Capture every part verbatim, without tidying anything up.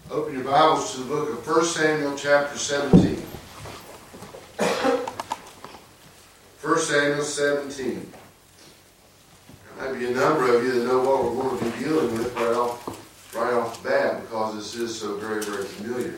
Open your Bibles to the book of First Samuel chapter seventeen. First Samuel seventeen. There might be a number of you that know what we're going to be dealing with right off, right off the bat, because this is so very, very familiar.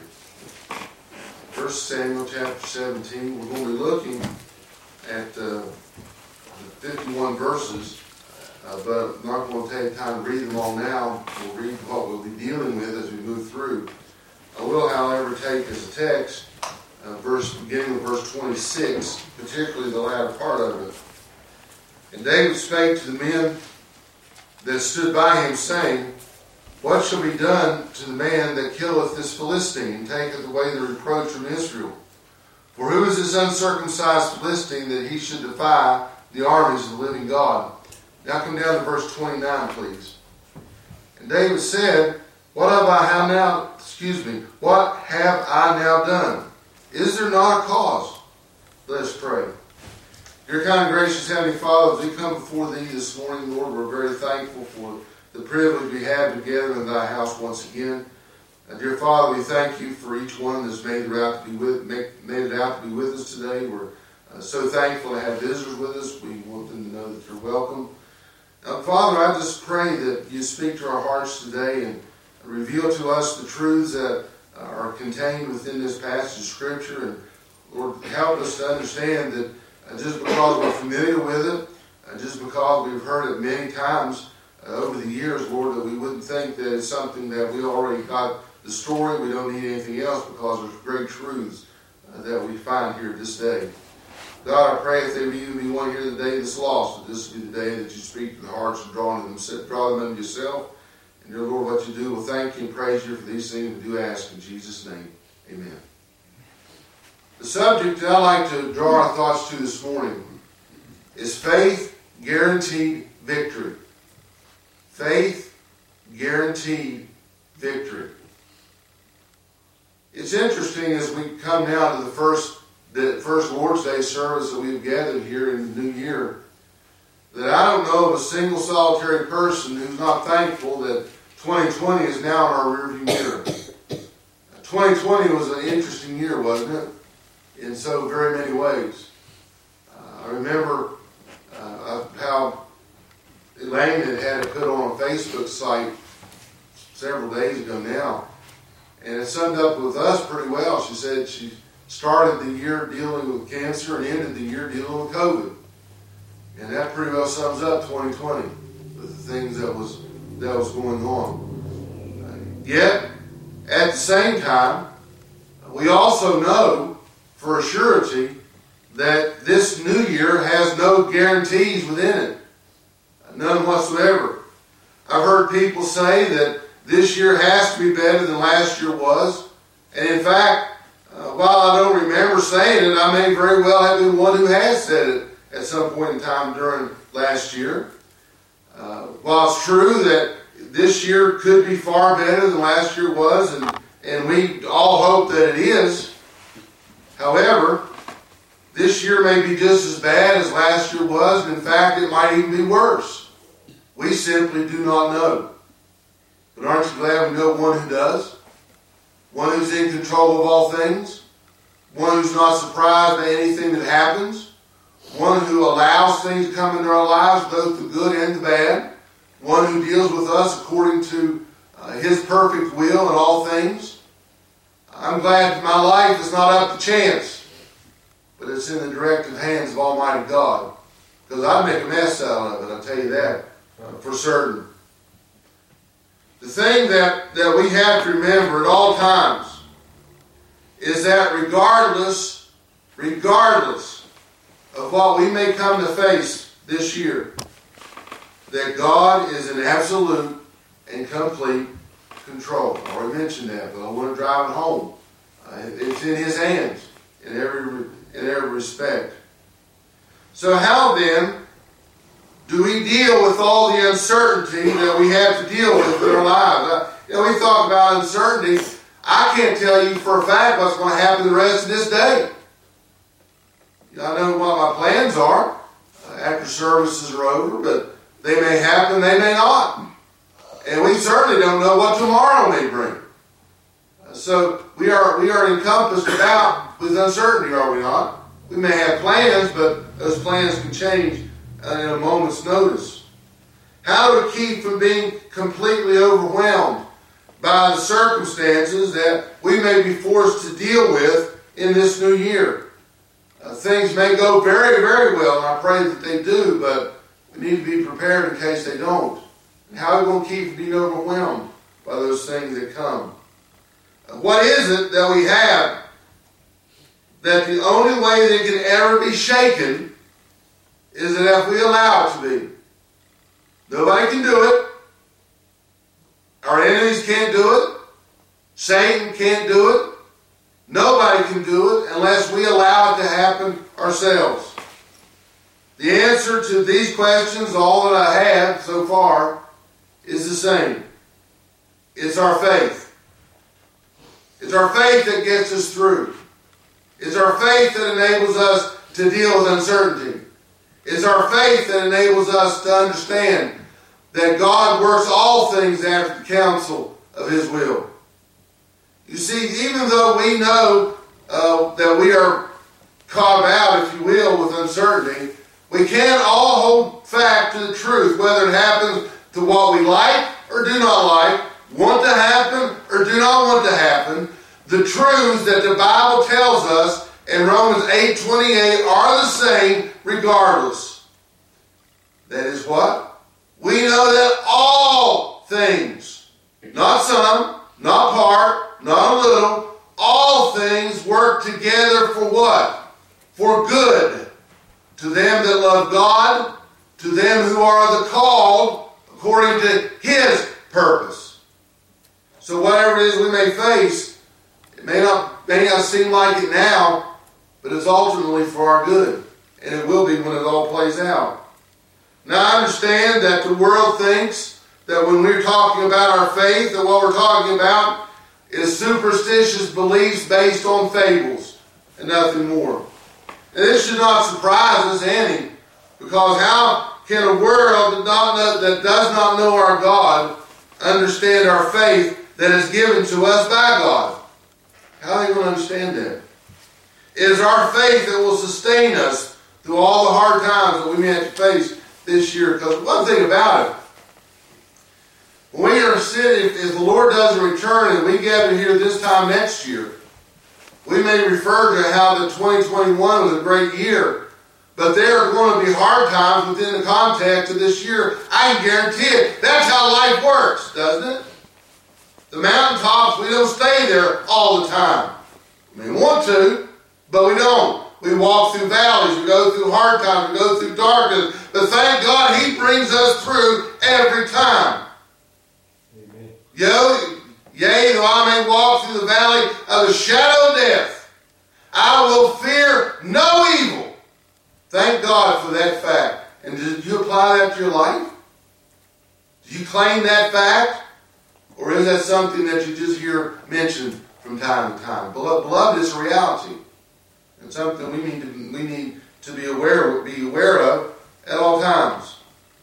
First Samuel chapter seventeen, we're going to be looking at uh, the fifty-one verses, uh, but I'm not going to take time to read them all now. We'll read what we'll be dealing with as we move through. I will, however, take as a text, uh, verse beginning with verse twenty-six, particularly the latter part of it. And David spake to the men that stood by him, saying, What shall be done to the man that killeth this Philistine, and taketh away the reproach from Israel? For who is this uncircumcised Philistine, that he should defy the armies of the living God? Now come down to verse twenty-nine, please. And David said, What have I how now, excuse me, what have I now done? Is there not a cause? Let us pray. Dear kind and gracious Heavenly Father, as we come before Thee this morning, Lord, we're very thankful for the privilege we have together in Thy house once again. Uh, dear Father, we thank You for each one that's made it out to be with, make, made it out to be with us today. We're uh, so thankful to have visitors with us. We want them to know that they're welcome. Now, Father, I just pray that You speak to our hearts today and reveal to us the truths that are contained within this passage of Scripture. And Lord, help us to understand that uh, just because we're familiar with it, uh, just because we've heard it many times uh, over the years, Lord, that we wouldn't think that it's something that we already got the story, we don't need anything else, because there's great truths uh, that we find here this day. God, I pray if there be even be one here today that's lost, that this will be the day that You speak to the hearts and draw them, draw them unto Yourself. And dear Lord, what You do, we'll thank You and praise You for these things. We do ask in Jesus' name. Amen. The subject that I'd like to draw our thoughts to this morning is faith guaranteed victory. Faith guaranteed victory. It's interesting as we come now to the first, the first Lord's Day service that we've gathered here in the new year, that I don't know of a single solitary person who's not thankful that twenty twenty is now in our rearview mirror. twenty twenty was an interesting year, wasn't it? In so very many ways. Uh, I remember uh, how Elaine had had it put on a Facebook site several days ago now, and it summed up with us pretty well. She said she started the year dealing with cancer and ended the year dealing with COVID. And that pretty well sums up twenty twenty with the things that was that was going on. Uh, yet, at the same time, we also know for a surety that this new year has no guarantees within it. None whatsoever. I've heard people say that this year has to be better than last year was. And in fact, uh, while I don't remember saying it, I may very well have been one who has said it at some point in time during last year. Uh, while it's true that this year could be far better than last year was, and, and we all hope that it is, however, this year may be just as bad as last year was, and in fact, it might even be worse. We simply do not know. But aren't you glad we know one who does? One who's in control of all things? One who's not surprised by anything that happens? One who allows things to come into our lives, both the good and the bad? One who deals with us according to uh, His perfect will in all things? I'm glad that my life is not up to chance, but it's in the directive hands of Almighty God. Because I'd make a mess out of it, I'll tell you that uh, for certain. The thing that, that we have to remember at all times is that regardless, regardless of what we may come to face this year, that God is in absolute and complete control. I already mentioned that, but I want to drive it home. Uh, it's in His hands in every in every respect. So how then do we deal with all the uncertainty that we have to deal with in our lives? Uh, you know, we talk about uncertainty. I can't tell you for a fact what's going to happen the rest of this day. I know what my plans are uh, after services are over, but they may happen, they may not. And we certainly don't know what tomorrow may bring. So we are we are encompassed about with uncertainty, are we not? We may have plans, but those plans can change uh, in a moment's notice. How do we keep from being completely overwhelmed by the circumstances that we may be forced to deal with in this new year? Uh, things may go very, very well, and I pray that they do, but we need to be prepared in case they don't. And how are we going to keep from being overwhelmed by those things that come? Uh, what is it that we have that the only way that it can ever be shaken is that if we allow it to be? Nobody can do it. Our enemies can't do it. Satan can't do it. Nobody can do it unless we allow it to happen ourselves. The answer to these questions, all that I have so far, is the same. It's our faith. It's our faith that gets us through. It's our faith that enables us to deal with uncertainty. It's our faith that enables us to understand that God works all things after the counsel of His will. You see, even though we know uh, that we are caught about, if you will, with uncertainty, we can't all hold fast to the truth, whether it happens to what we like or do not like, want to happen or do not want to happen. The truths that the Bible tells us in Romans eight twenty-eight are the same regardless. That is what? We know that all things, not some, not part, not a little, all things work together for what? For good. To them that love God, to them who are the called according to His purpose. So whatever it is we may face, it may not, may not seem like it now, but it's ultimately for our good. And it will be when it all plays out. Now I understand that the world thinks that when we're talking about our faith, that what we're talking about is superstitious beliefs based on fables and nothing more. And this should not surprise us any, because how can a world that, not know, that does not know our God understand our faith that is given to us by God? How are they going to understand that? It is our faith that will sustain us through all the hard times that we may have to face this year. Because one thing about it, when we are sitting, if, if the Lord doesn't return and we gather here this time next year, we may refer to how the twenty twenty-one was a great year, but there are going to be hard times within the context of this year. I can guarantee it. That's how life works, doesn't it? The mountaintops, we don't stay there all the time. We want to, but we don't. We walk through valleys, we go through hard times, we go through darkness, but thank God He brings us through every time. Amen. Yo, yea, though I may walk through the valley of the shadow of death, I will fear no evil. Thank God for that fact. And did you apply that to your life? Do you claim that fact? Or is that something that you just hear mentioned from time to time? Beloved, it's a reality. And something we need to we need to be aware be aware of at all times.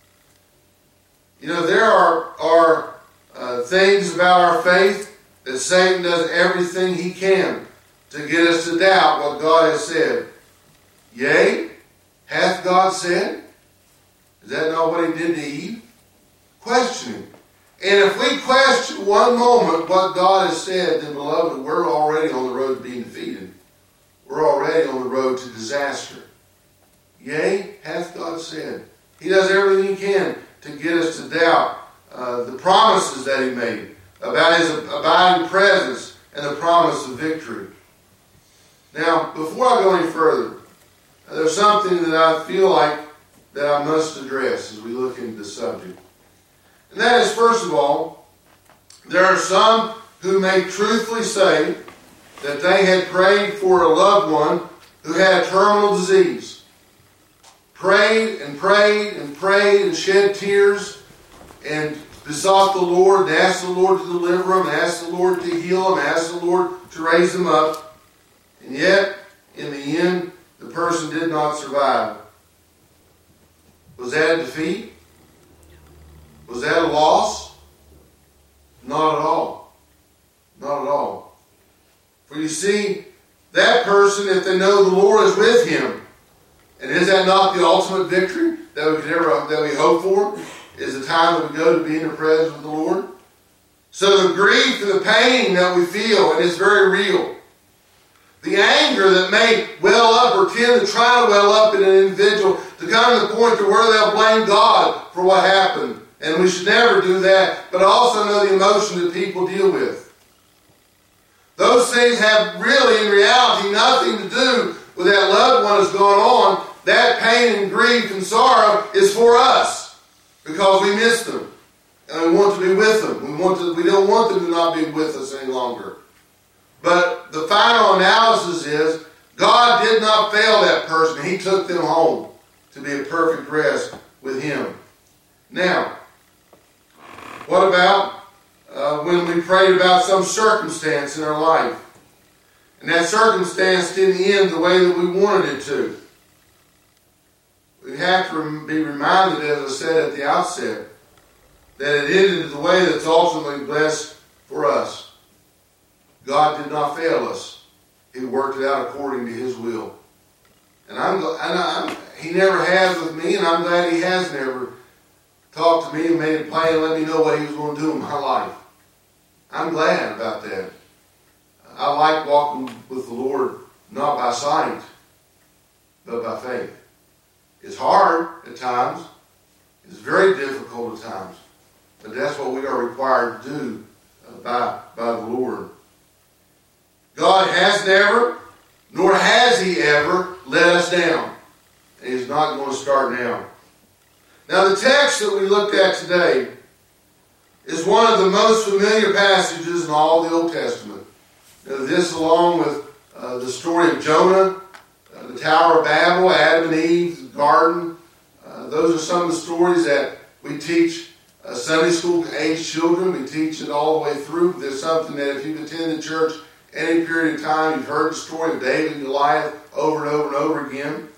You know, there are are uh, things about our faith that Satan does everything he can to get us to doubt what God has said. Yea, hath God said? Is that not what He did to Eve? Questioning. And if we question one moment what God has said, then beloved, we're already on the road to being defeated. We're already on the road to disaster. Yea, hath God said. He does everything He can to get us to doubt uh, the promises that He made about His abiding presence and the promise of victory. Now, before I go any further, uh, there's something that I feel like that I must address as we look into the subject. And that is, first of all, there are some who may truthfully say that they had prayed for a loved one who had a terminal disease. Prayed and prayed and prayed and shed tears and besought the Lord and asked the Lord to deliver them, and asked the Lord to heal them, asked the Lord to raise them up. And yet, in the end, the person did not survive. Was that a defeat? Was that a loss? Not at all. Not at all. For you see, that person, if they know the Lord is with him, and is that not the ultimate victory that we could ever that we hope for? Is the time that we go to be in the presence of the Lord. So the grief and the pain that we feel, and it's very real. The anger that may well up or tend to try to well up in an individual to come to the point to where they'll blame God for what happened. And we should never do that. But I also know the emotion that people deal with. Those things have really, in reality, nothing to do with that loved one that's gone on. That pain and grief and sorrow is for us because we miss them. And we want to be with them. We want to, we don't want them to not be with us any longer. But the final analysis is God did not fail that person. He took them home to be a perfect rest with Him. Now, what about uh, when we prayed about some circumstance in our life? And that circumstance didn't end the way that we wanted it to. We have to be reminded, as I said at the outset, that it ended the way that's ultimately blessed for us. God did not fail us. He worked it out according to His will. And I'm, and I'm He never has with me, and I'm glad He has never talked to me and made it plain and let me know what He was going to do in my life. I'm glad about that. I like walking with the Lord not by sight, but by faith. It's hard at times. It's very difficult at times. But that's what we are required to do uh, by, by the Lord. God has never, nor has He ever, let us down. And He's not going to start now. Now the text that we looked at today is one of the most familiar passages in all the Old Testament. Now, this, along with uh, the story of Jonah, uh, the Tower of Babel, Adam and Eve, the garden, uh, those are some of the stories that we teach uh, Sunday school age children. We teach it all the way through. There's something that if you've attended church any period of time, you've heard the story of David and Goliath over and over and over again.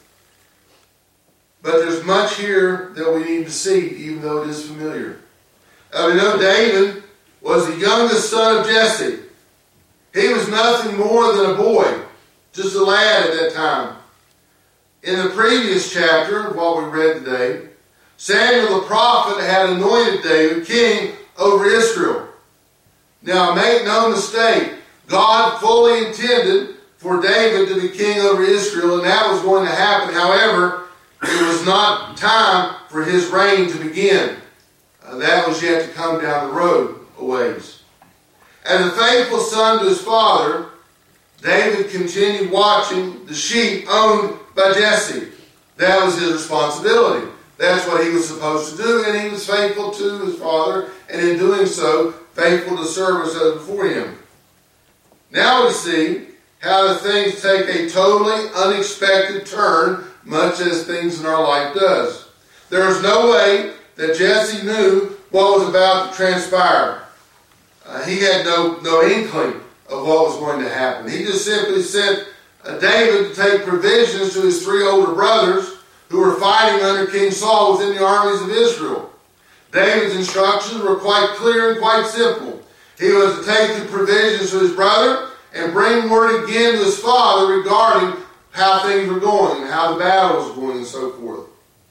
But there's much here that we need to see, even though it is familiar. Uh, we know David was the youngest son of Jesse. He was nothing more than a boy, just a lad at that time. In the previous chapter, what we read today, Samuel the prophet had anointed David king over Israel. Now, make no mistake, God fully intended for David to be king over Israel, and that was going to happen. However, it was not time for his reign to begin. Uh, that was yet to come down the road a ways. As a faithful son to his father, David continued watching the sheep owned by Jesse. That was his responsibility. That's what he was supposed to do, and he was faithful to his father, and in doing so, faithful to service as before him. Now we see how the things take a totally unexpected turn, much as things in our life does. There is no way that Jesse knew what was about to transpire. Uh, he had no, no inkling of what was going to happen. He just simply sent uh, David to take provisions to his three older brothers who were fighting under King Saul within the armies of Israel. David's instructions were quite clear and quite simple. He was to take the provisions to his brother and bring word again to his father regarding how things were going and how the battle was going and so forth.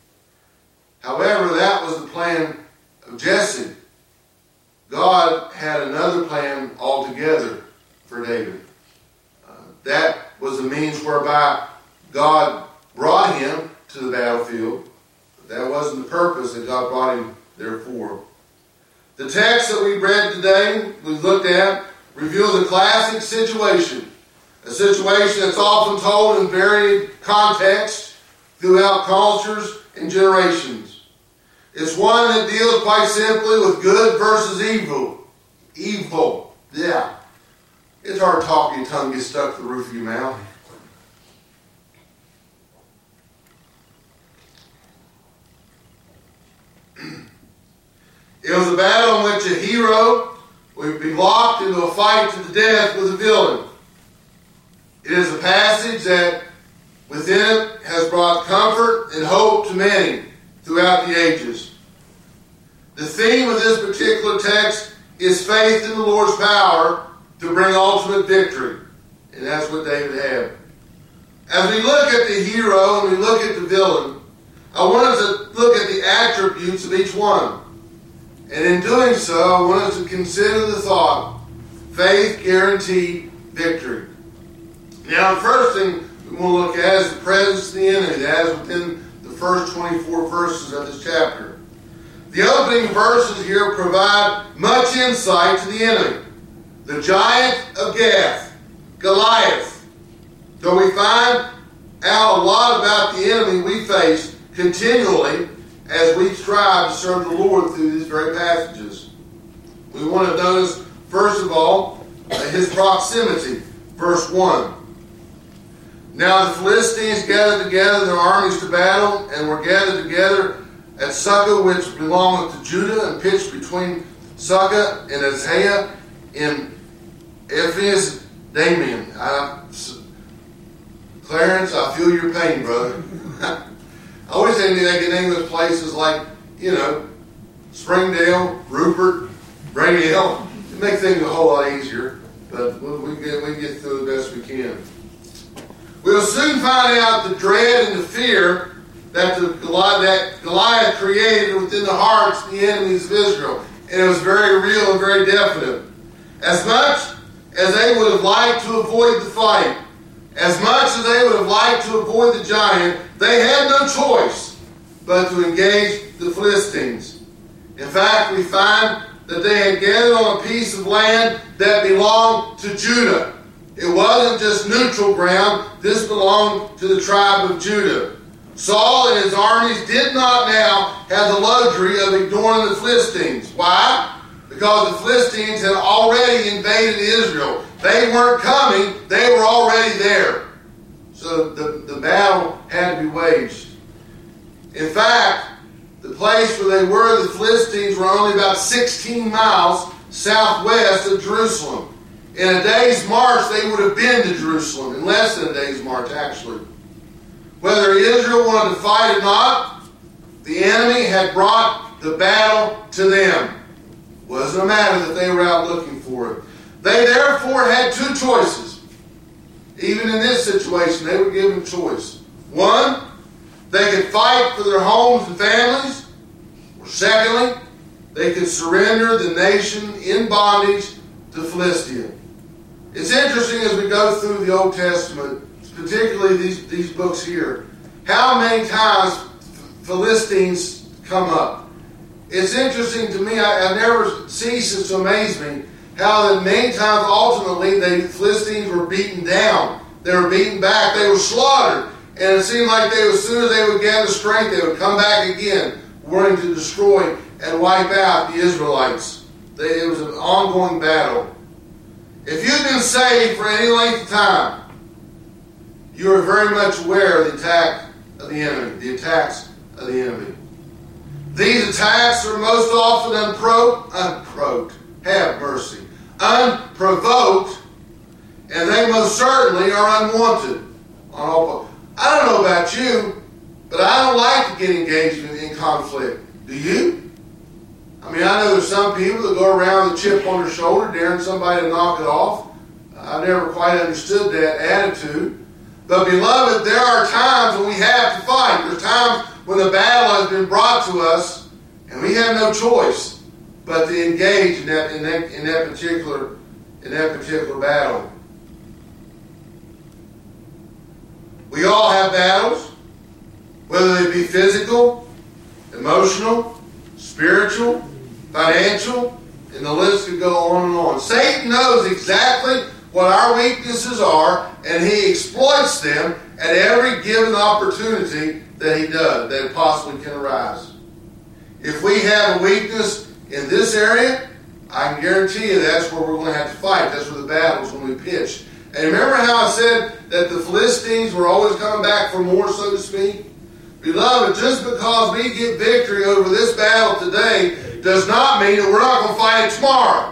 However, that was the plan of Jesse. God had another plan altogether for David. Uh, that was the means whereby God brought him to the battlefield. But that wasn't the purpose that God brought him there for. The text that we read today, we looked at, reveals a classic situation. A situation that's often told in varied contexts throughout cultures and generations. It's one that deals quite simply with good versus evil. Evil. Yeah. It's hard to talk when your tongue gets stuck to the roof of your mouth. It was a battle in which a hero would be locked into a fight to the death with a villain. It is a passage that within it has brought comfort and hope to many throughout the ages. The theme of this particular text is faith in the Lord's power to bring ultimate victory. And that's what David had. As we look at the hero and we look at the villain, I want us to look at the attributes of each one. And in doing so, I want us to consider the thought, faith guaranteed victory. Now, the first thing we want to look at is the presence of the enemy. That is within the first twenty-four verses of this chapter. The opening verses here provide much insight to the enemy. The giant of Gath, Goliath. Though we find out a lot about the enemy we face continually as we strive to serve the Lord through these very passages. We want to notice, first of all, his proximity. Verse one. Now the Philistines gathered together their armies to battle, and were gathered together at Succoth, which belongeth to Judah, and pitched between Succoth and Azekah in Ephes Damian. I, Clarence, I feel your pain, brother. I always think they can name those places like, you know, Springdale, Rupert, Brainhill. It makes things a whole lot easier, but we get, we get through the best we can. We'll soon find out the dread and the fear that, the Goliath, that Goliath created within the hearts of the enemies of Israel. And it was very real and very definite. As much as they would have liked to avoid the fight, as much as they would have liked to avoid the giant, they had no choice but to engage the Philistines. In fact, we find that they had gathered on a piece of land that belonged to Judah. It wasn't just neutral ground. This belonged to the tribe of Judah. Saul and his armies did not now have the luxury of ignoring the Philistines. Why? Because the Philistines had already invaded Israel. They weren't coming. They were already there. So the, the battle had to be waged. In fact, the place where they were, the Philistines, were only about sixteen miles southwest of Jerusalem. In a day's march, they would have been to Jerusalem. In less than a day's march, actually. Whether Israel wanted to fight or not, the enemy had brought the battle to them. It wasn't a matter that they were out looking for it. They therefore had two choices. Even in this situation, they were given a choice. One, they could fight for their homes and families. Or secondly, they could surrender the nation in bondage to Philistia. It's interesting as we go through the Old Testament, particularly these, these books here, how many times Philistines come up. It's interesting to me, I, I never ceases to amaze me, how that many times ultimately the Philistines were beaten down. They were beaten back. They were slaughtered. And it seemed like they, as soon as they would gather strength, they would come back again, wanting to destroy and wipe out the Israelites. They, it was an ongoing battle. If you've been saved for any length of time, you are very much aware of the attack of the enemy, the attacks of the enemy. These attacks are most often unpro- unprovoked, have mercy, unprovoked, and they most certainly are unwanted. I don't know about you, but I don't like to get engaged in, in conflict. Do you? I mean, I know there's some people that go around with a chip on their shoulder daring somebody to knock it off. I never quite understood that attitude. But beloved, there are times when we have to fight. There's times when the battle has been brought to us and we have no choice but to engage in that, in that, in that, particular, in that particular battle. We all have battles, whether they be physical, emotional, spiritual, financial, and the list could go on and on. Satan knows exactly what our weaknesses are, and he exploits them at every given opportunity that he does, that possibly can arise. If we have a weakness in this area, I can guarantee you that's where we're going to have to fight. That's where the battle's going to be pitched. And remember how I said that the Philistines were always coming back for more, so to speak? Beloved, just because we get victory over this battle today does not mean that we're not going to fight it tomorrow.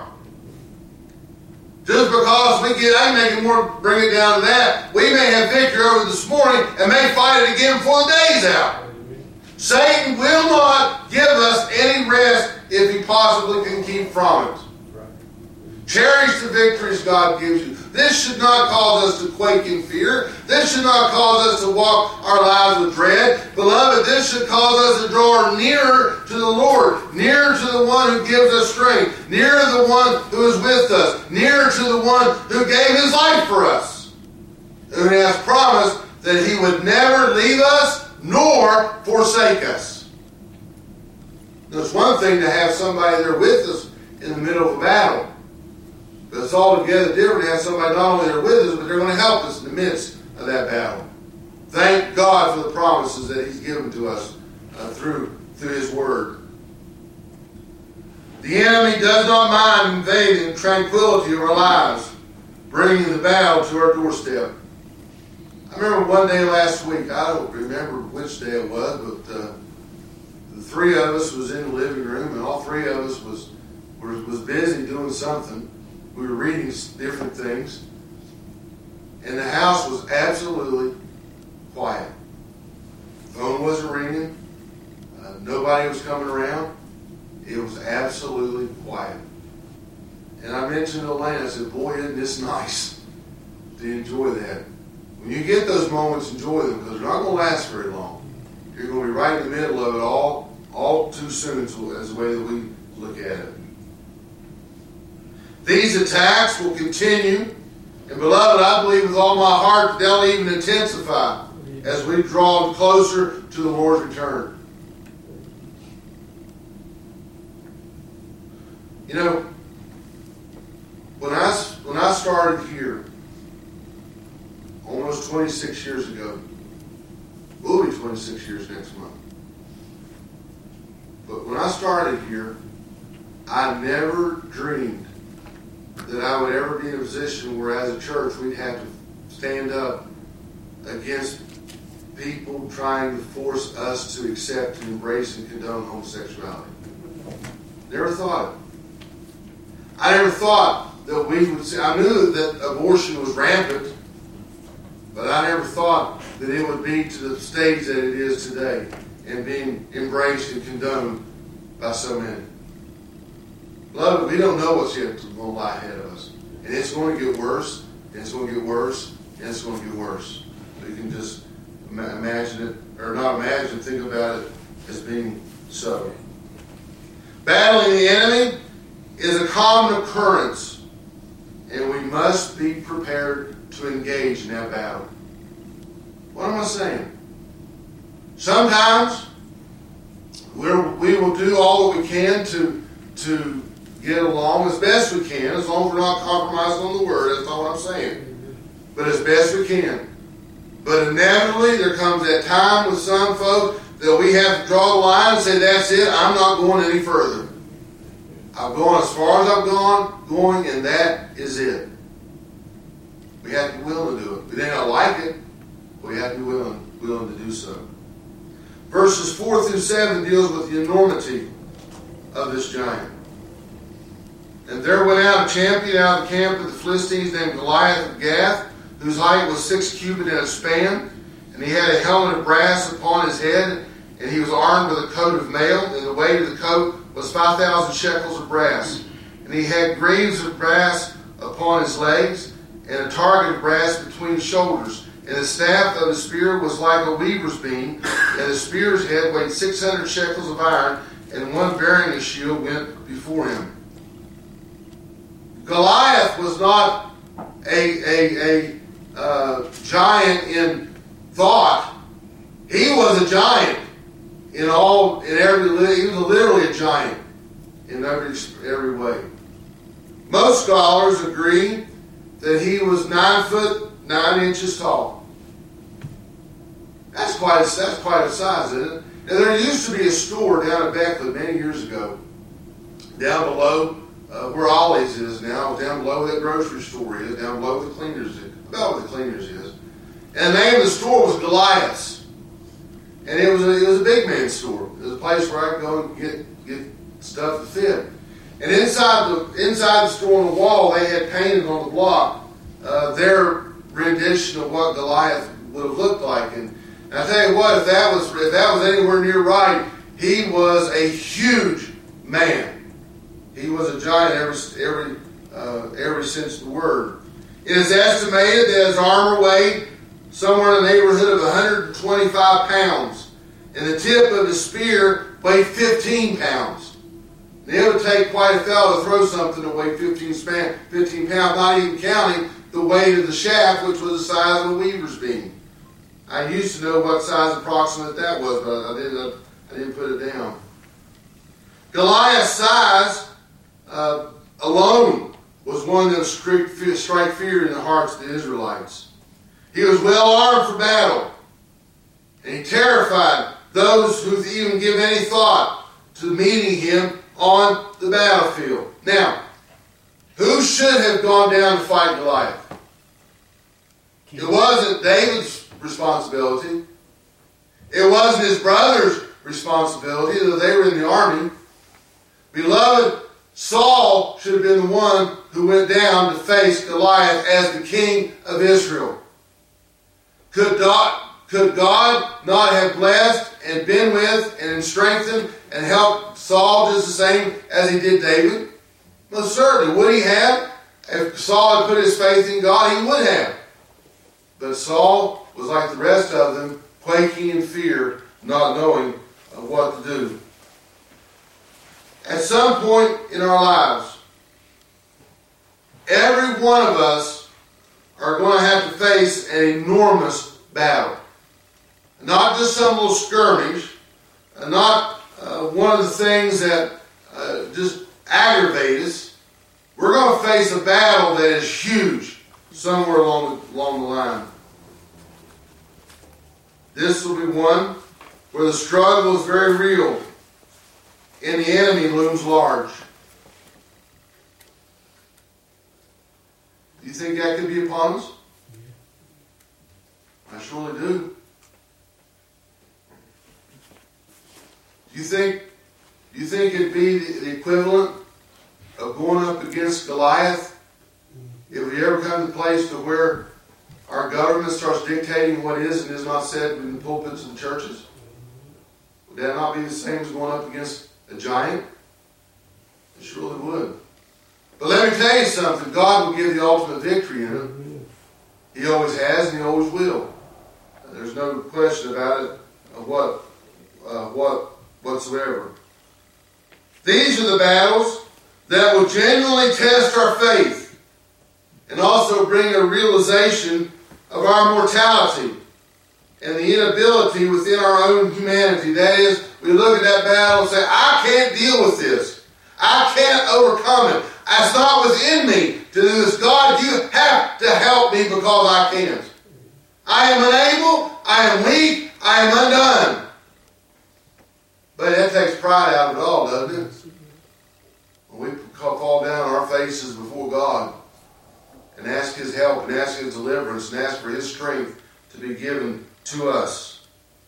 Just because we get, I make it more, bring it down to that, we may have victory over this morning and may fight it again before the day's out. Satan will not give us any rest if he possibly can keep from it. Cherish the victories God gives you. This should not cause us to quake in fear. This should not cause us to walk our lives with dread. Beloved, this should cause us to draw nearer to the Lord, nearer to the one who gives us strength, nearer to the one who is with us, nearer to the one who gave his life for us, who has promised that he would never leave us nor forsake us. It's one thing to have somebody there with us in the middle of a battle. But it's altogether different to have somebody not only there with us, but they're going to help us in the midst of that battle. Thank God for the promises that he's given to us uh, through, through his word. The enemy does not mind invading the tranquility of our lives, bringing the battle to our doorstep. I remember one day last week, I don't remember which day it was, but uh, the three of us was in the living room, and all three of us was, was, was busy doing something. We were reading different things. And the house was absolutely quiet. The phone wasn't ringing. Uh, nobody was coming around. It was absolutely quiet. And I mentioned to Elaine, I said, boy, isn't this nice to enjoy that. When you get those moments, enjoy them, because they're not going to last very long. You're going to be right in the middle of it all, all too soon, as the way that we look at it. These attacks will continue, and beloved, I believe with all my heart that they'll even intensify as we draw closer to the Lord's return. You know, when I, when I started here, almost twenty-six years ago, we'll be twenty-six years next month. But when I started here, I never dreamed that I would ever be in a position where as a church we'd have to stand up against people trying to force us to accept and embrace and condone homosexuality. Never thought it. I never thought that we would see, I knew that abortion was rampant, but I never thought that it would be to the stage that it is today and being embraced and condoned by so many. Beloved, we don't know what's yet going to lie ahead of us. And it's going to get worse, and it's going to get worse, and it's going to get worse. You can just imagine it, or not imagine, think about it as being so. Battling the enemy is a common occurrence, and we must be prepared to engage in that battle. What am I saying? Sometimes we're, we will do all that we can to, to get along as best we can, as long as we're not compromising on the word. That's not what I'm saying. But as best we can. But inevitably, there comes that time with some folk that we have to draw the line and say, that's it, I'm not going any further. I've gone as far as I've gone, going, and that is it. We have to be willing to do it. We may not like it, but we have to be willing, willing to do so. Verses four through seven deals with the enormity of this giant. And there went out a champion out of the camp of the Philistines named Goliath of Gath, whose height was six cubits and a span. And he had a helmet of brass upon his head, and he was armed with a coat of mail, and the weight of the coat was five thousand shekels of brass. And he had greaves of brass upon his legs, and a target of brass between his shoulders. And the staff of his spear was like a weaver's beam, and the spear's head weighed six hundred shekels of iron, and one bearing a shield went before him. Goliath was not a, a, a uh, giant in thought. He was a giant in all, in every, he was literally a giant in every, every way. Most scholars agree that he was nine foot nine inches tall. That's quite a, that's quite a size, isn't it? Now, there used to be a store down at Beckley many years ago, down below uh, where Ollie's is now, down below where that grocery store is, down below where the cleaners is, about where the cleaners is. And the name of the store was Goliath's. And it was a, it was a big man store. It was a place where I could go and get, get stuff to fit. And inside the inside the store on the wall, they had painted on the block uh, their rendition of what Goliath would have looked like. And, and I tell you what, if that was if that was anywhere near right, he was a huge man. He was a giant every every uh, every sense of the word. It is estimated that his armor weighed somewhere in the neighborhood of one hundred twenty-five pounds, and the tip of his spear weighed fifteen pounds. And it would take quite a fellow to throw something that weighed fifteen, fifteen pounds, not even counting the weight of the shaft, which was the size of a weaver's beam. I used to know what size approximate that was, but I didn't, I didn't put it down. Goliath's size uh, alone was one that would strike fear in the hearts of the Israelites. He was well armed for battle, and he terrified those who even give any thought to meeting him on the battlefield. Now, who should have gone down to fight Goliath? It wasn't David's responsibility. It wasn't his brother's responsibility, though they were in the army. Beloved, Saul should have been the one who went down to face Goliath as the king of Israel. Could God, could God not have blessed and been with and strengthened and helped Saul just the same as he did David? Most certainly. Would he have? If Saul had put his faith in God, he would have. But Saul was like the rest of them, quaking in fear, not knowing what to do. At some point in our lives, every one of us are going to have to face an enormous battle. Not just some little skirmish, not uh, one of the things that uh, just aggravate us. We're going to face a battle that is huge somewhere along the, along the line. This will be one where the struggle is very real and the enemy looms large. Do you think that could be upon us? I surely do. Do you think, do you think it'd be the, the equivalent of going up against Goliath if we ever come to the place to where our government starts dictating what is and is not said in the pulpits of the churches? Would that not be the same as going up against a giant? It surely would. But let me tell you something. God will give the ultimate victory in it. He always has and he always will. There's no question about it of what, uh, what whatsoever. These are the battles that will genuinely test our faith and also bring a realization of our mortality and the inability within our own humanity. That is, we look at that battle and say, I can't deal with this. I can't overcome it. It's not within me to do this. God, you have to help me because I can't. I am unable, I am weak, I am undone. But that takes pride out of it all, doesn't it? When we fall down on our faces before God and ask His help and ask His deliverance and ask for His strength to be given to us.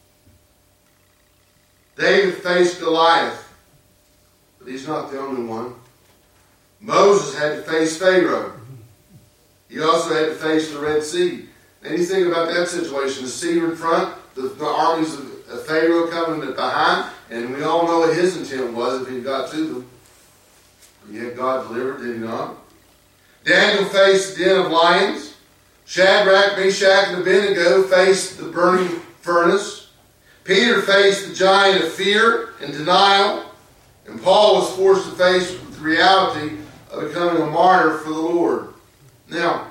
David faced Goliath, but he's not the only one. Moses had to face Pharaoh. He also had to face the Red Sea. And you think about that situation, the sea in front, the, the armies of Pharaoh coming behind, and we all know what his intent was if he got to them. And yet God delivered, did He not? Daniel faced the den of lions. Shadrach, Meshach, and Abednego faced the burning furnace. Peter faced the giant of fear and denial. And Paul was forced to face the reality of becoming a martyr for the Lord. Now,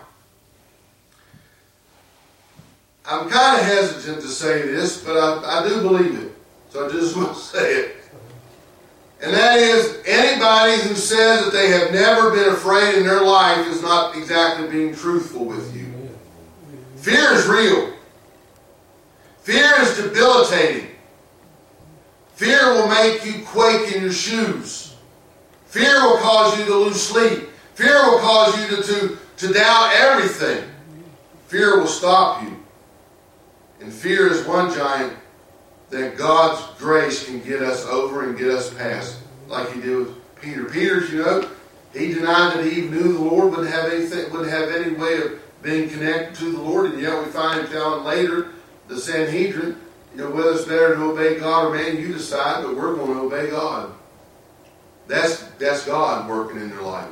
I'm kind of hesitant to say this, but I, I do believe it. So I just want to say it. And that is, anybody who says that they have never been afraid in their life is not exactly being truthful with you. Fear is real. Fear is debilitating. Fear will make you quake in your shoes. Fear will cause you to lose sleep. Fear will cause you to, to, to doubt everything. Fear will stop you. And fear is one giant that God's grace can get us over and get us past, like He did with Peter. Peter, you know, he denied that he even knew the Lord, wouldn't have anything, wouldn't have any way of being connected to the Lord, and yet we find him telling later, the Sanhedrin, you know, whether it's better to obey God or man, you decide, but we're going to obey God. That's that's God working in their life.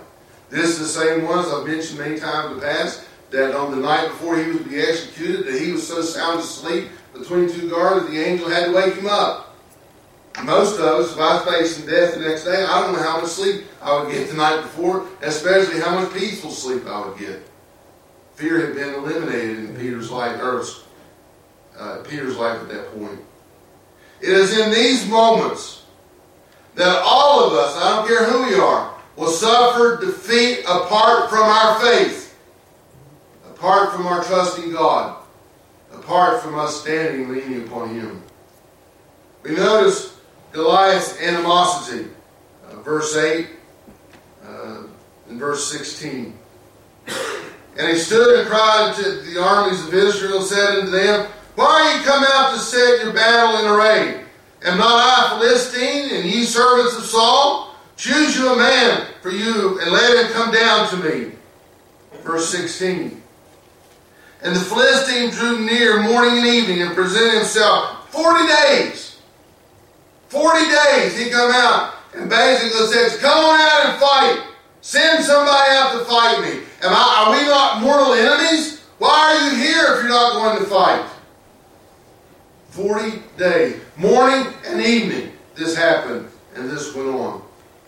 This is the same ones I've mentioned many times in the past, that on the night before he was to be executed, that he was so sound asleep between two guards that the angel had to wake him up. Most of us, if I was facing death the next day, I don't know how much sleep I would get the night before, especially how much peaceful sleep I would get. Fear had been eliminated in Peter's life, or uh, Peter's life at that point. It is in these moments that all of us, I don't care who we are, will suffer defeat apart from our faith, apart from our trust in God, apart from us standing and leaning upon Him. We notice Goliath's animosity, uh, verse eight uh, and verse sixteen. And he stood and cried to the armies of Israel, and said unto them, Why are ye come out to set your battle in array? Am not I a Philistine, and ye servants of Saul? Choose you a man for you, and let him come down to me. Verse sixteen. And the Philistine drew near morning and evening, and presented himself forty days. Forty days he come out, and basically says, Come on out and fight. Send somebody out to fight me. Am I, are we not mortal enemies? Why are you here if you're not going to fight? Forty days. Morning and evening this happened, and this went on.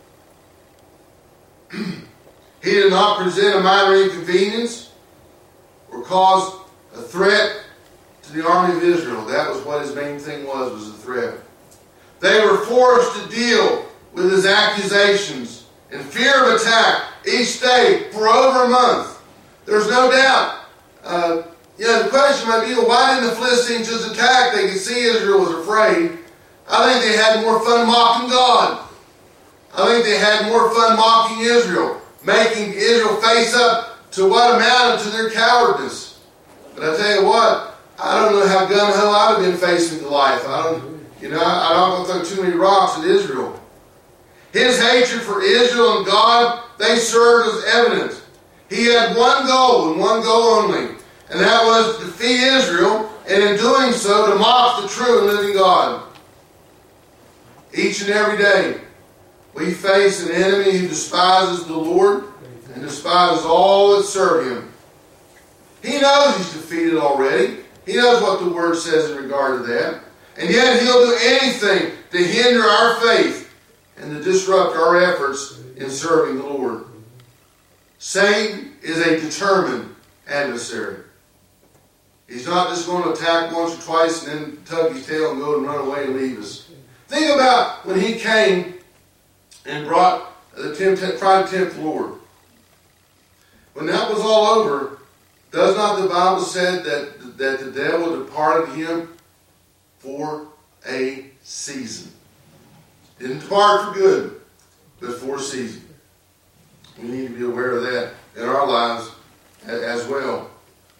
He did not present a minor inconvenience or cause a threat to the army of Israel. That was what his main thing was, was a threat. They were forced to deal with his accusations and fear of attack each day for over a month. There's no doubt. Uh, you know, the question might be, well, why didn't the Philistines just attack? They could see Israel was afraid. I think they had more fun mocking God. I think they had more fun mocking Israel, making Israel face up to what amounted to their cowardice. But I tell you what, I don't know how gung-ho I would have been facing Goliath. I don't, you know, I don't throw too many rocks at Israel. His hatred for Israel and God, they served as evidence. He had one goal and one goal only, and that was to defeat Israel, and in doing so, to mock the true and living God. Each and every day, we face an enemy who despises the Lord and despises all that serve Him. He knows he's defeated already. He knows what the Word says in regard to that. And yet he'll do anything to hinder our faith and to disrupt our efforts in serving the Lord. Satan is a determined adversary. He's not just going to attack once or twice and then tug his tail and go and run away and leave us. Think about when he came and brought the tempt, tried to tempt the Lord. When that was all over, does not the Bible say that, that the devil departed him for a season? Didn't depart for good, but for a season. We need to be aware of that in our lives as well.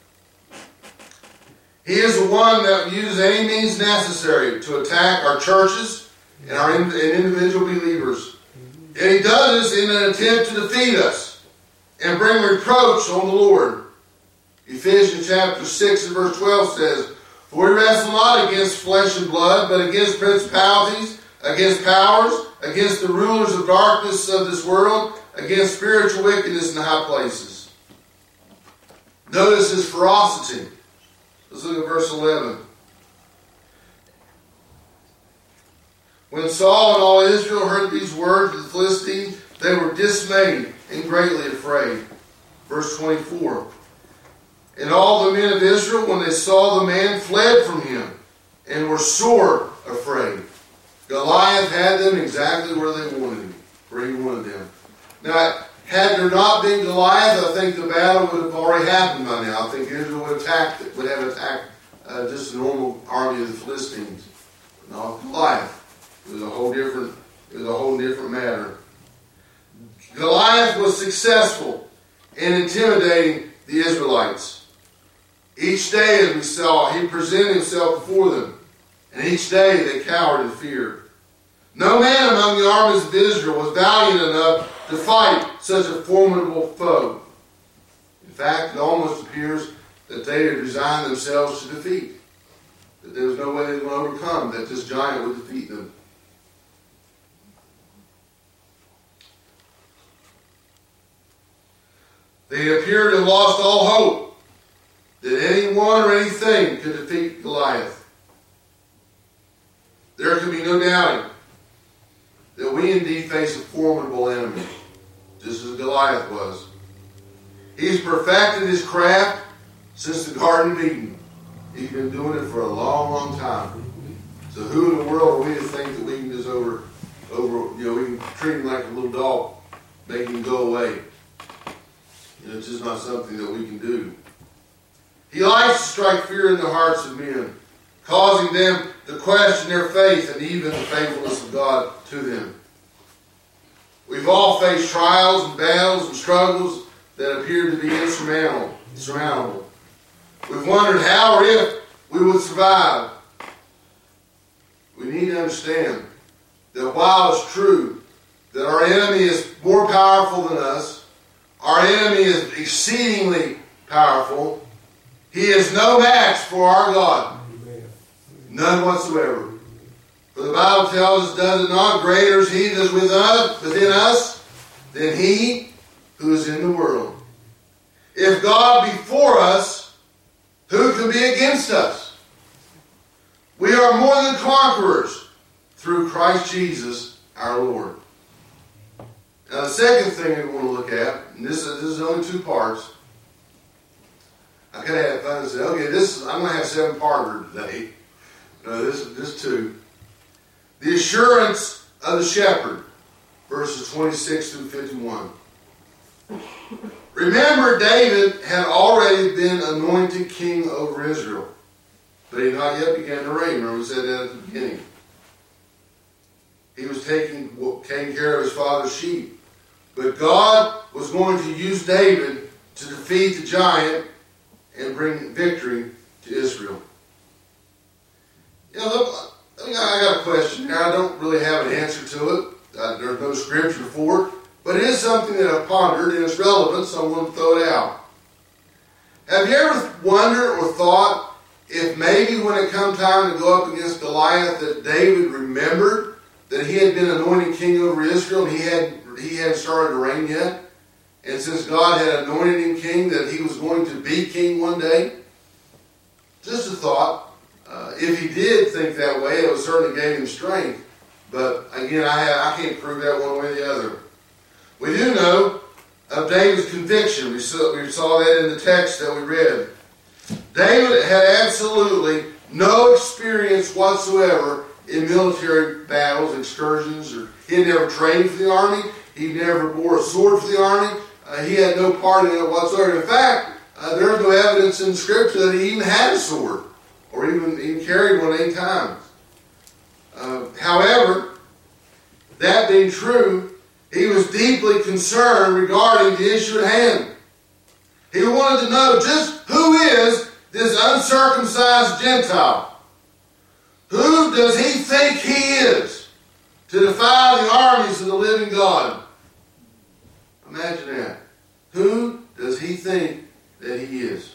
He is the one that uses any means necessary to attack our churches and our and individual believers. And he does this in an attempt to defeat us and bring reproach on the Lord. Ephesians chapter six and verse twelve says, For we wrestle not against flesh and blood, but against principalities, against powers, against the rulers of darkness of this world, against spiritual wickedness in the high places. Notice his ferocity. Let's look at verse eleven. When Saul and all Israel heard these words of the Philistines, they were dismayed and greatly afraid. Verse twenty-four. And all the men of Israel, when they saw the man, fled from him and were sore afraid. Goliath had them exactly where they wanted him, where he wanted them. Now, had there not been Goliath, I think the battle would have already happened by now. I think Israel would have attacked, would have attacked uh, just the normal army of the Philistines. Not Goliath. It was a whole different, it was a whole different matter. Goliath was successful in intimidating the Israelites. Each day, as we saw, he presented himself before them. And each day they cowered in fear. No man among the armies of Israel was valiant enough to fight such a formidable foe. In fact, it almost appears that they had resigned themselves to defeat. That there was no way they would overcome, that this giant would defeat them. They appeared to have lost all hope that anyone or anything could defeat Goliath. There can be no doubting that we indeed face a formidable enemy, just as Goliath was. He's perfected his craft since the Garden of Eden. He's been doing it for a long, long time. So who in the world are we to think that we can just over, over, you know, we can treat him like a little dog, make him go away? You know, it's just not something that we can do. He likes to strike fear in the hearts of men, causing them to question their faith and even the faithfulness of God to them. We've all faced trials and battles and struggles that appeared to be insurmountable. insurmountable. We've wondered how or if we would survive. We need to understand that while it's true that our enemy is more powerful than us, our enemy is exceedingly powerful, he is no match for our God. None whatsoever. For the Bible tells us, does it not, greater is he that is with us, within us than he who is in the world. If God be for us, who can be against us? We are more than conquerors through Christ Jesus our Lord. Now the second thing we want to look at, and this is, this is only two parts. I could have had fun and say, okay, this is, I'm going to have seven parter today. No, this is this two. The assurance of the shepherd, verses twenty-six through fifty-one. Remember, David had already been anointed king over Israel, but he not yet began to reign. Remember we said that at the beginning. He was taking, taking care of his father's sheep. But God was going to use David to defeat the giant and bring victory to Israel. You know, look, I got a question here. I don't really have an answer to it. Uh, there's no scripture for it. But it is something that I've pondered, and it's relevant, so I'm going to throw it out. Have you ever wondered or thought if maybe when it come time to go up against Goliath that David remembered that he had been anointed king over Israel and he had he hadn't started to reign yet? And since God had anointed him king, that he was going to be king one day? Just a thought. Uh, if he did think that way, it would certainly gave him strength. But again, I, have, I can't prove that one way or the other. We do know of David's conviction. We saw, we saw that in the text that we read. David had absolutely no experience whatsoever in military battles, excursions, or he had never trained for the army. He never bore a sword for the army. Uh, he had no part in it whatsoever. In fact, uh, there's no evidence in Scripture that he even had a sword or even, even carried one any time. Uh, however, that being true, he was deeply concerned regarding the issue at hand. He wanted to know just who is this uncircumcised Gentile? Who does he think he is to defy the armies of the living God? Imagine that. Who does he think that he is?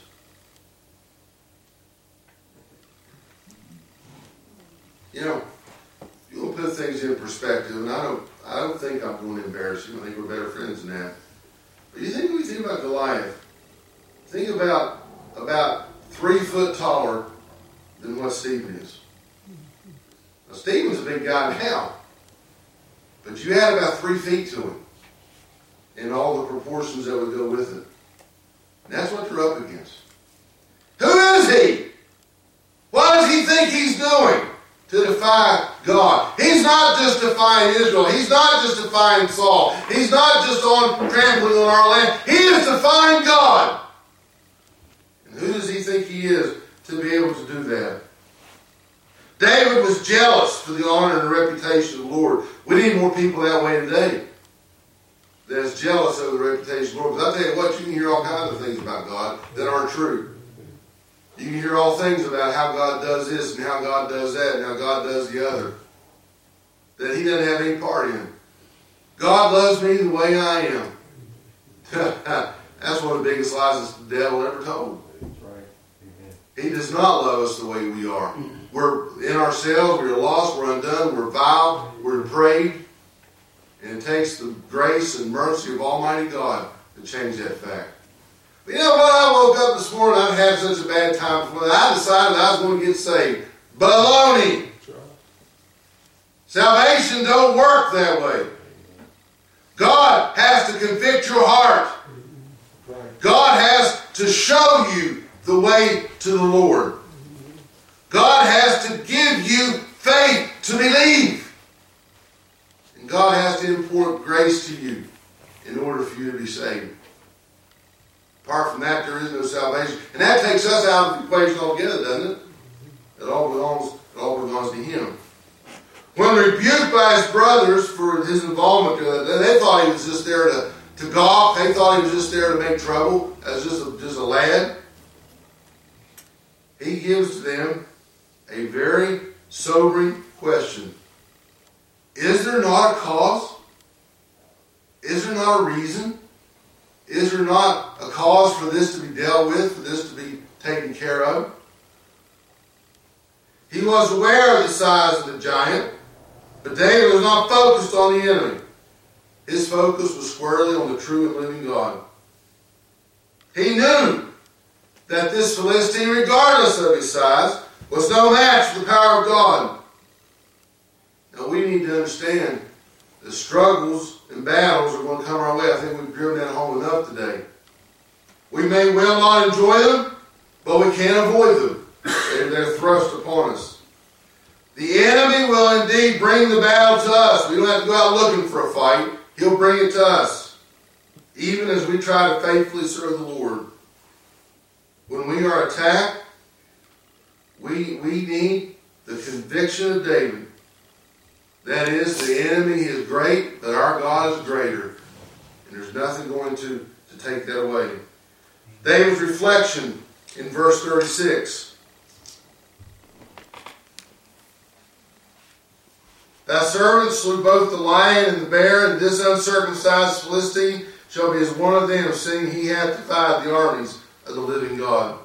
You know, you will put things in perspective, and I don't I don't think I'm going to embarrass you. I think we're better friends than that. But you think when you think about Goliath, think about about three foot taller than what Stephen is. Now, Stephen's a big guy now, but you add about three feet to him and all the proportions that would go with it. And that's what you're up against. Who is he? What does he think he's doing to defy God? He's not just defying Israel. He's not just defying Saul. He's not just on trampling on our land. He is defying God. And who does he think he is to be able to do that? David was jealous for the honor and the reputation of the Lord. We need more people that way today. That's jealous of the reputation of the Lord. Because I tell you what, you can hear all kinds of things about God that aren't true. You can hear all things about how God does this and how God does that and how God does the other that he doesn't have any part in. God loves me the way I am. That's one of the biggest lies the devil ever told. That's right. Amen. He does not love us the way we are. We're in ourselves, we're lost, we're undone, we're vile, we're depraved. And it takes the grace and mercy of Almighty God to change that fact. But you know what? I woke up this morning, I'd had such a bad time before that. I decided I was going to get saved. Baloney. Salvation don't work that way. God has to convict your heart. God has to show you the way to the Lord. God has to give you faith to believe. And God has to impart grace to you in order for you to be saved. Apart from that, there is no salvation. And that takes us out of the equation altogether, doesn't it? It all belongs, it all belongs to Him. When rebuked by his brothers for his involvement, they thought he was just there to, to gawk. They thought he was just there to make trouble as just a, just a lad. He gives them a very sobering question. Is there not a cause? Is there not a reason? Is there not a cause for this to be dealt with, for this to be taken care of? He was aware of the size of the giant, but David was not focused on the enemy. His focus was squarely on the true and living God. He knew that this Philistine, regardless of his size, was no match for the power of God. Now we need to understand the struggles and battles are going to come our way. I think we've driven that home enough today. We may well not enjoy them, but we can't avoid them. They're thrust upon us. The enemy will indeed bring the battle to us. We don't have to go out looking for a fight. He'll bring it to us, even as we try to faithfully serve the Lord. When we are attacked, we, we need the conviction of David. That is, the enemy is great, but our God is greater. And there's nothing going to, to take that away. David's reflection in verse thirty-six. Thy servant slew both the lion and the bear, and this uncircumcised Philistine shall be as one of them, seeing he hath defied the armies of the living God.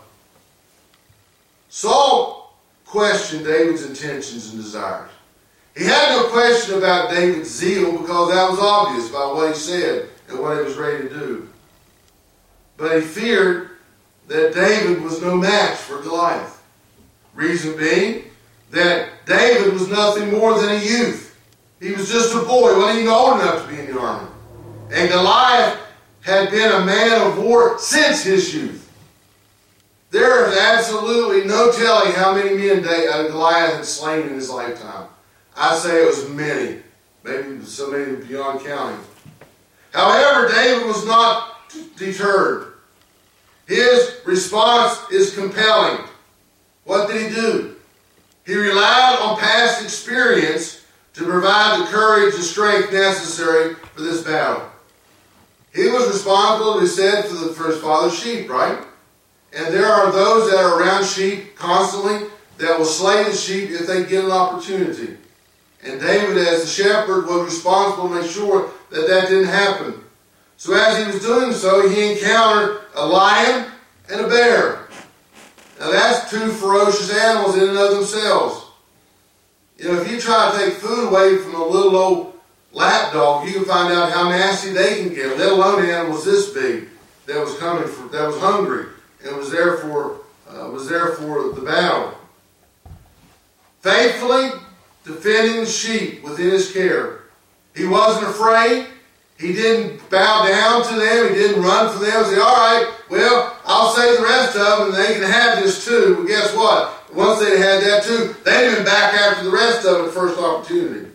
Saul questioned David's intentions and desires. He had no question about David's zeal because that was obvious by what he said and what he was ready to do. But he feared that David was no match for Goliath. Reason being that David was nothing more than a youth. He was just a boy. He wasn't even old enough to be in the army. And Goliath had been a man of war since his youth. There is absolutely no telling how many men Goliath had slain in his lifetime. I say it was many. Maybe so many beyond counting. However, David was not deterred. His response is compelling. What did he do? He relied on past experience to provide the courage and strength necessary for this battle. He was responsible, he said, for, the, for his father's sheep, right? And there are those that are around sheep constantly that will slay the sheep if they get an opportunity. And David, as the shepherd, was responsible to make sure that that didn't happen. So as he was doing so, he encountered a lion and a bear. Now that's two ferocious animals in and of themselves. You know, if you try to take food away from a little old lap dog, you can find out how nasty they can get, let alone animals this big that was coming for, that was hungry and was there for uh, was there for the battle. Faithfully defending the sheep within his care. He wasn't afraid. He didn't bow down to them. He didn't run from them and say, all right, well, I'll save the rest of them and they can have this too. But guess what? Once they had that too, they'd been back after the rest of them the first opportunity.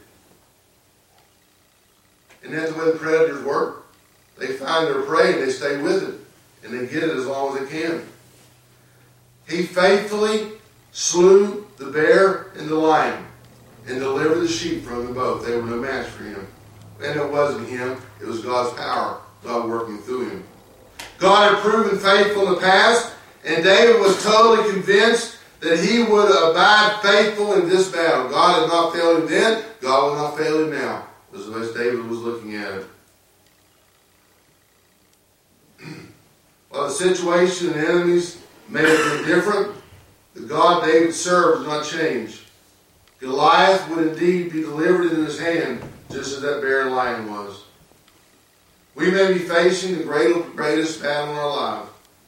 And that's the way the predators work. They find their prey and they stay with it. And they get it as long as they can. He faithfully slew the bear and the lion and delivered the sheep from them both. They were no match for him. And it wasn't him. It was God's power, God working through him. God had proven faithful in the past, and David was totally convinced that he would abide faithful in this battle. God had not failed him then. God will not fail him now, was the way David was looking at it. While the situation and enemies may have been different, the God David served did not change. Goliath would indeed be delivered into his hand, just as that bear and lion was. We may be facing the greatest battle in our life,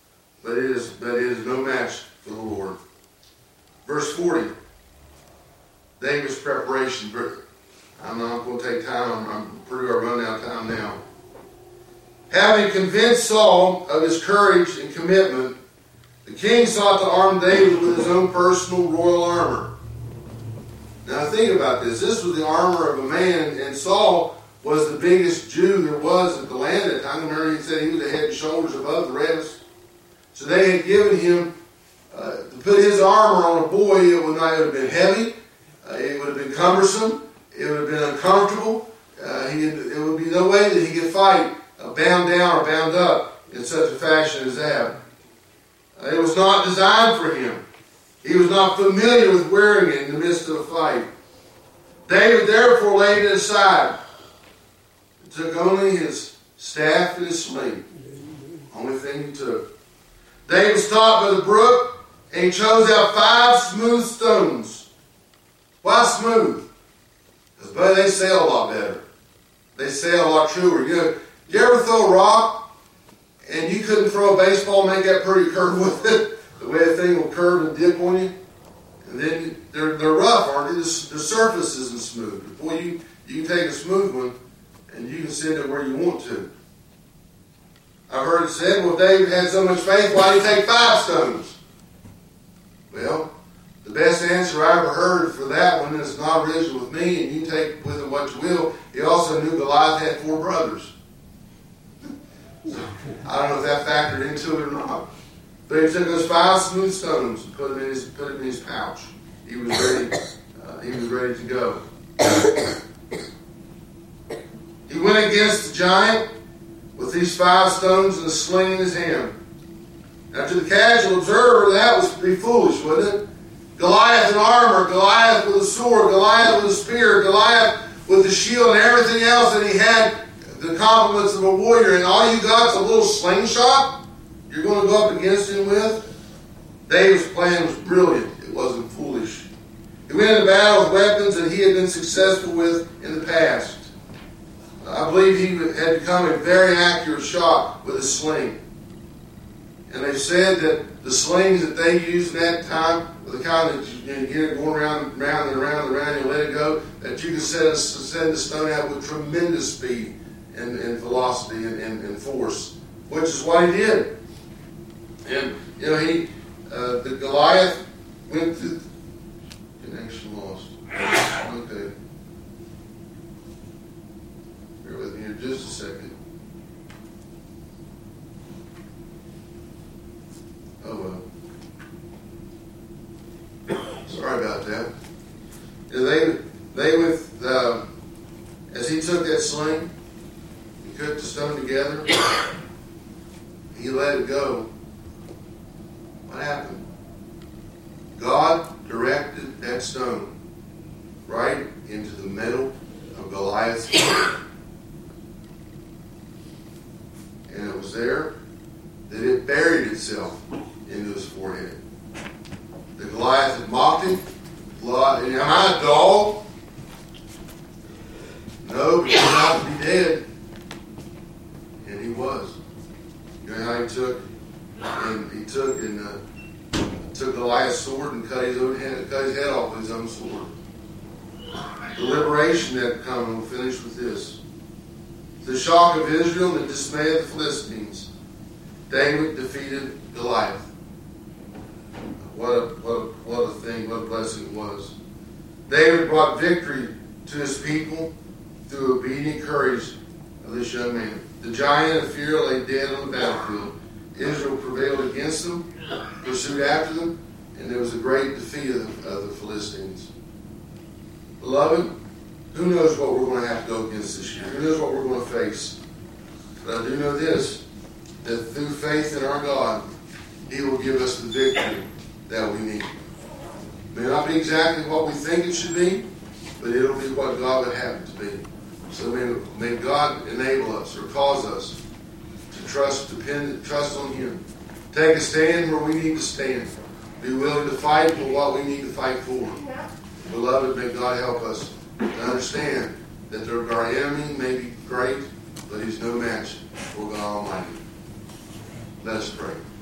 but it is, but it is no match for the Lord. Verse forty, David's preparation. I'm not going to take time. I'm, I'm pretty well running out of time now. Having convinced Saul of his courage and commitment, the king sought to arm David with his own personal royal armor. Now think about this. This was the armor of a man, and Saul was the biggest Jew there was at the land at the time. Remember, he said he was the head and shoulders above the rest. So they had given him, uh, to put his armor on a boy, it would not have been heavy, uh, it would have been cumbersome, it would have been uncomfortable. Uh, he had, it would be no way that he could fight uh, bound down or bound up in such a fashion as that. Uh, it was not designed for him. He was not familiar with wearing it in the midst of a fight. David therefore laid it aside. He took only his staff and his sling. Only thing he took. David stopped by the brook and he chose out five smooth stones. Why smooth? Because, buddy, they sail a lot better. They sail a lot truer. You know, you ever throw a rock and you couldn't throw a baseball and make that pretty curve with it? The way the thing will curve and dip on you? And then they're, they're rough, aren't they? The, the surface isn't smooth. Boy, you, you can take a smooth one and you can send it where you want to. I've heard it said, well, David had so much faith, why did he take five stones? Well, the best answer I ever heard for that one is not original with me, and you can take with it what you will. He also knew Goliath had four brothers. So, I don't know if that factored into it or not. But he took those five smooth stones and put them in his, put them in his pouch. He was ready, uh, he was ready to go. He went against the giant with these five stones and a sling in his hand. Now, to the casual observer, that would be foolish, wouldn't it? Goliath in armor, Goliath with a sword, Goliath with a spear, Goliath with the shield and everything else that he had, the compliments of a warrior, and all you got is a little slingshot you're going to go up against him with? David's plan was brilliant. It wasn't foolish. He went into battle with weapons that he had been successful with in the past. I believe he had become a very accurate shot with a sling. And they said that the slings that they used in that time were the kind that you, you get it going around, round and around and around and you let it go, that you can send, send the stone out with tremendous speed and, and velocity and, and, and force, which is what he did. And, you know, he, uh, the Goliath went through, connection lost. Okay. Bear with me here just a second. Oh well. Sorry about that. You know, they, they with, uh, as he took that sling, he cooked the stone together, he let it go. What happened? God directed that stone right into the middle of Goliath's head. And it was there that it buried itself into his forehead. The Goliath had mocked him. Am I a dog? No, but you're not to be dead. And he was. You know how he took and he took and uh, took Goliath's sword and cut his own head, cut his head off with his own sword. The liberation that would come, and we'll finish with this. The shock of Israel and the dismay of the Philistines, David defeated Goliath. What a, what a, what a thing, what a blessing it was. David brought victory to his people through obedient courage of this young man. The giant of fear lay dead on the battlefield. Israel prevailed against them, pursued after them, and there was a great defeat of the, of the Philistines. Beloved, who knows what we're going to have to go against this year? Who knows what we're going to face? But I do know this, that through faith in our God, He will give us the victory that we need. It may not be exactly what we think it should be, but it'll be what God would have it to be. So may, may God enable us or cause us to trust, depend, trust on Him. Take a stand where we need to stand. Be willing to fight for what we need to fight for. Beloved, may God help us to understand that our enemy may be great, but he's no match for God Almighty. Let us pray.